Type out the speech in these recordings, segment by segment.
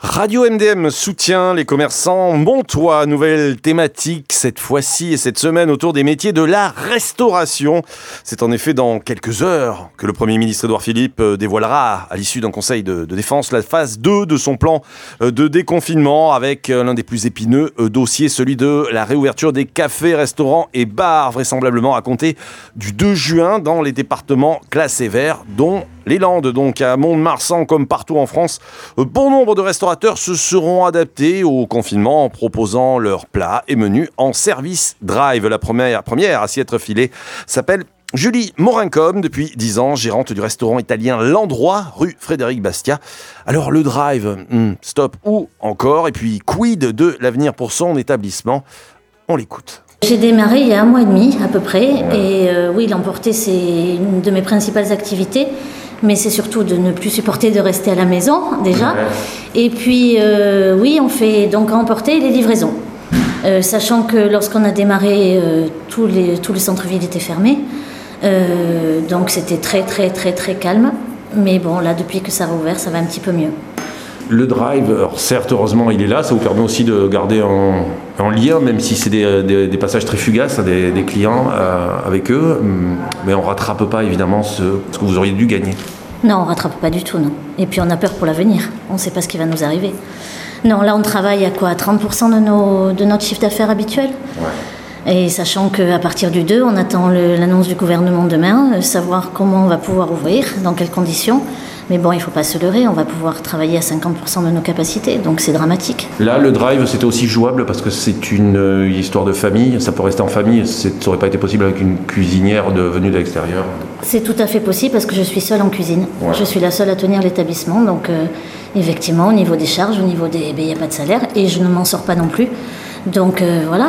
Radio MDM soutient les commerçants montois. Nouvelle thématique cette fois-ci et cette semaine autour des métiers de la restauration. C'est en effet dans quelques heures que le Premier ministre Édouard Philippe dévoilera à l'issue d'un conseil de défense la phase 2 de son plan de déconfinement avec l'un des plus épineux dossiers, celui de la réouverture des cafés, restaurants et bars, vraisemblablement à compter du 2 juin dans les départements classés verts, dont les Landes. Donc à Mont-de-Marsan comme partout en France, bon nombre de restaurateurs se seront adaptés au confinement en proposant leurs plats et menus en service drive. La première à s'y être filée s'appelle Julie Morincom, depuis 10 ans, gérante du restaurant italien L'Endroit, rue Frédéric Bastiat. Alors le drive, stop ou encore, et puis quid de l'avenir pour son établissement? On l'écoute. J'ai démarré il y a 1 mois et demi à peu près, et oui, l'emporter c'est une de mes principales activités. Mais c'est surtout de ne plus supporter de rester à la maison, déjà. Et puis, oui, on fait donc emporter les livraisons. Sachant que lorsqu'on a démarré, tous les centres-villes étaient fermés. Donc, c'était très, très, très, très calme. Mais bon, là, depuis que ça a rouvert, ça va un petit peu mieux. Le drive, alors certes, heureusement, il est là. Ça vous permet aussi de garder en lien, même si c'est des passages très fugaces, des clients avec eux. Mais on ne rattrape pas, évidemment, ce que vous auriez dû gagner. Non, on ne rattrape pas du tout, non. Et puis, on a peur pour l'avenir. On ne sait pas ce qui va nous arriver. Non, là, on travaille à quoi ? 30% de notre chiffre d'affaires habituel. Ouais. Et sachant qu'à partir du 2, on attend l'annonce du gouvernement demain, savoir comment on va pouvoir ouvrir, dans quelles conditions. Mais bon, il ne faut pas se leurrer, on va pouvoir travailler à 50% de nos capacités, donc c'est dramatique. Là, le drive, c'était aussi jouable parce que c'est une histoire de famille, ça peut rester en famille, ça n'aurait pas été possible avec une cuisinière venue de l'extérieur? C'est tout à fait possible parce que je suis seule en cuisine. Ouais. Je suis la seule à tenir l'établissement, donc effectivement, au niveau des charges, au niveau des... il n'y a pas de salaire et je ne m'en sors pas non plus. Donc voilà,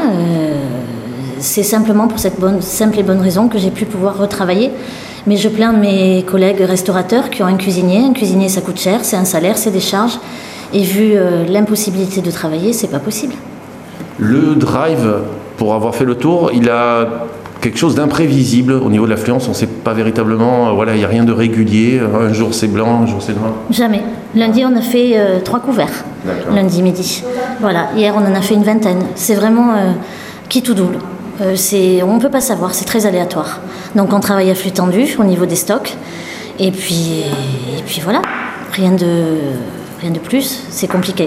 c'est simplement pour cette simple et bonne raison que j'ai pu pouvoir retravailler. Mais je plains mes collègues restaurateurs qui ont un cuisinier ça coûte cher, c'est un salaire, c'est des charges. Et vu l'impossibilité de travailler, c'est pas possible. Le drive, pour avoir fait le tour, il a quelque chose d'imprévisible au niveau de l'affluence. On ne sait pas véritablement, il n'y a rien de régulier. Un jour c'est blanc, un jour c'est noir. Jamais. Lundi, on a fait 3 couverts. D'accord. Lundi midi. Voilà. Hier, on en a fait une 20aine. C'est vraiment qui tout double. On ne peut pas savoir, c'est très aléatoire. Donc on travaille à flux tendu au niveau des stocks. Et puis voilà, rien de plus, c'est compliqué.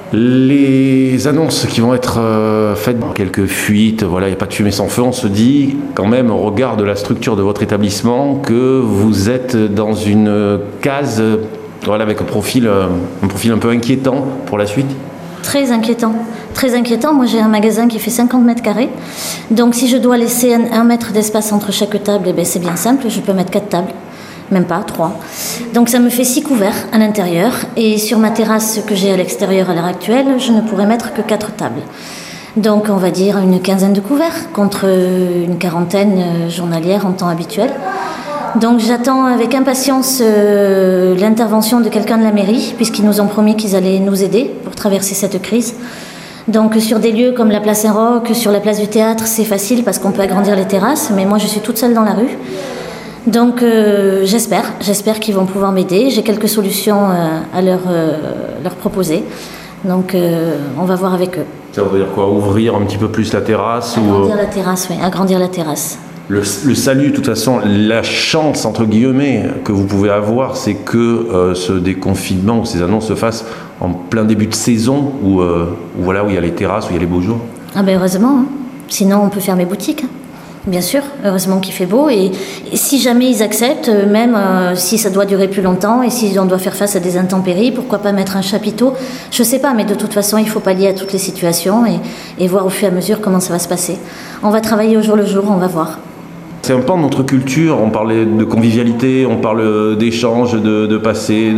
Les annonces qui vont être faites, quelques fuites, il n'y a pas de fumée sans feu, on se dit quand même au regard de la structure de votre établissement que vous êtes dans une case avec un profil un peu inquiétant pour la suite. Très inquiétant. Très inquiétant. Moi, j'ai un magasin qui fait 50 mètres carrés. Donc, si je dois laisser 1 mètre d'espace entre chaque table, c'est bien simple. Je peux mettre 4 tables. Même pas, 3. Donc, ça me fait 6 couverts à l'intérieur. Et sur ma terrasse que j'ai à l'extérieur à l'heure actuelle, je ne pourrais mettre que 4 tables. Donc, on va dire une 15aine de couverts contre une 40aine journalière en temps habituel. Donc j'attends avec impatience l'intervention de quelqu'un de la mairie, puisqu'ils nous ont promis qu'ils allaient nous aider pour traverser cette crise. Donc sur des lieux comme la place Saint-Roch, sur la place du théâtre, c'est facile parce qu'on peut agrandir les terrasses, mais moi je suis toute seule dans la rue. Donc j'espère qu'ils vont pouvoir m'aider. J'ai quelques solutions à leur proposer. Donc on va voir avec eux. Ça veut dire quoi ? Ouvrir un petit peu plus la terrasse Agrandir la terrasse, oui, agrandir la terrasse. Le salut, de toute façon, la chance, entre guillemets, que vous pouvez avoir, c'est que ce déconfinement ou ces annonces se fassent en plein début de saison, où il y a les terrasses, où il y a les beaux jours. Ah ben heureusement, hein. Sinon on peut fermer boutique. Bien sûr, heureusement qu'il fait beau. Et si jamais ils acceptent, même si ça doit durer plus longtemps, et si on doit faire face à des intempéries, pourquoi pas mettre un chapiteau ? Je sais pas, mais de toute façon, il faut pallier à toutes les situations et voir au fur et à mesure comment ça va se passer. On va travailler au jour le jour, on va voir. C'est un pan de notre culture, on parlait de convivialité, on parle d'échange, de passer,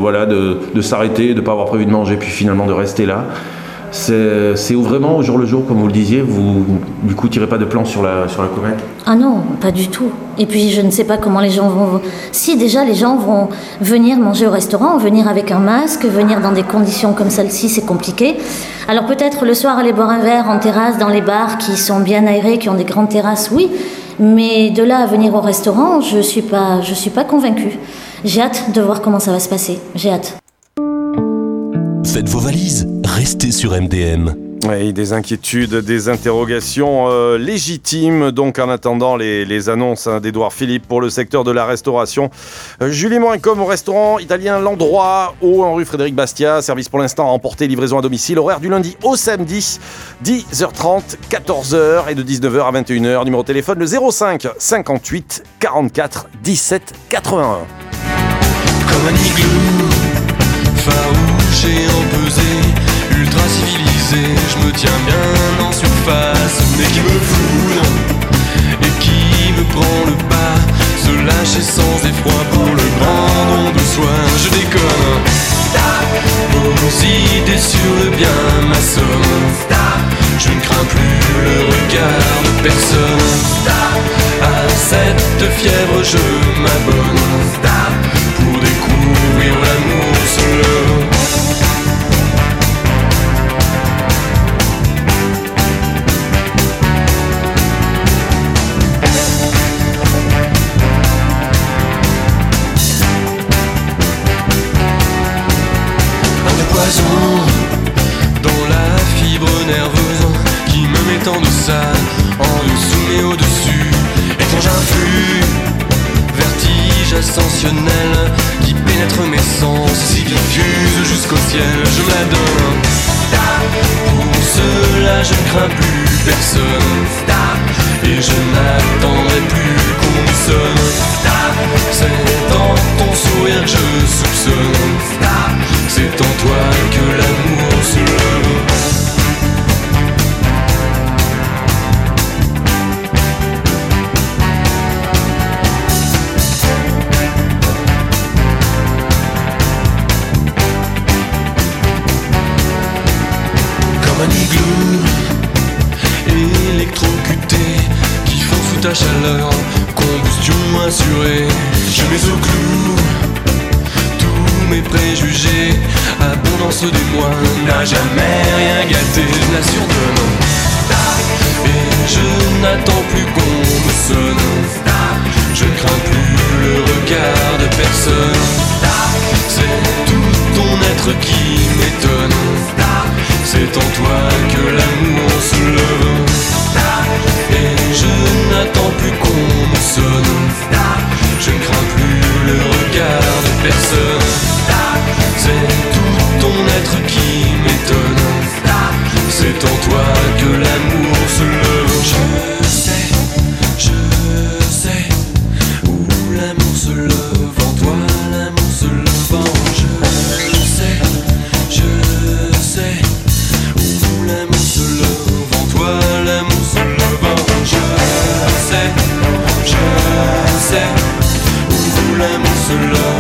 de s'arrêter, de ne pas avoir prévu de manger, puis finalement de rester là. C'est vraiment au jour le jour, comme vous le disiez, vous du coup tirez pas de plan sur la comète? Ah non, pas du tout. Et puis je ne sais pas comment les gens vont... Si déjà les gens vont venir manger au restaurant, venir avec un masque, venir dans des conditions comme celle-ci, c'est compliqué. Alors peut-être le soir aller boire un verre en terrasse dans les bars qui sont bien aérés, qui ont des grandes terrasses, oui. Mais de là à venir au restaurant, je suis pas convaincue. J'ai hâte de voir comment ça va se passer. J'ai hâte. Faites vos valises, restez sur MDM. Oui, des inquiétudes, des interrogations légitimes. Donc, en attendant les annonces d'Édouard Philippe pour le secteur de la restauration. Julie Morin-Com au restaurant italien L'Endroit, en rue Frédéric Bastiat. Service pour l'instant à emporter, livraison à domicile. Horaire du lundi au samedi, 10h30, 14h et de 19h à 21h. Numéro de téléphone le 05 58 44 17 81. Comme un igloo, farouche et empesé, ultra civilisé, je me tiens bien en surface, mais qui me foudre et qui me prend le pas, se lâcher sans effroi pour le grand don de soi. Je déconne, vos idées sur le bien m'assomment, je ne crains plus le regard de personne. À cette fièvre je m'abonne pour découvrir l'amour seul. Dans la fibre nerveuse qui me met en deçà, en dessous mais au-dessus, étrange influx, vertige ascensionnel qui pénètre mes sens, si diffuse jusqu'au ciel, je me la donne. Pour cela je ne crains plus personne, et je n'attendrai plus qu'on me sonne. C'est dans ton sourire que je soupçonne, c'est en toi que l'amour se lève. Comme un igloo électrocuté qui fond sous ta chaleur, combustion assurée, je mets au clou mes préjugés, abondance des mois n'a jamais rien gâté, je la surdonne. Et je n'attends plus qu'on me sonne, je ne crains plus le regard de personne. C'est tout ton être qui m'étonne, c'est en toi que l'amour se lève. Et je n'attends plus qu'on me sonne, je ne crains plus le regard de personne. C'est tout ton être qui m'étonne, c'est en toi que l'amour se lève. Je sais où l'amour se lève, en toi l'amour se lève. Je sais où l'amour se lève, en toi l'amour se lève. Je sais où l'amour se lève.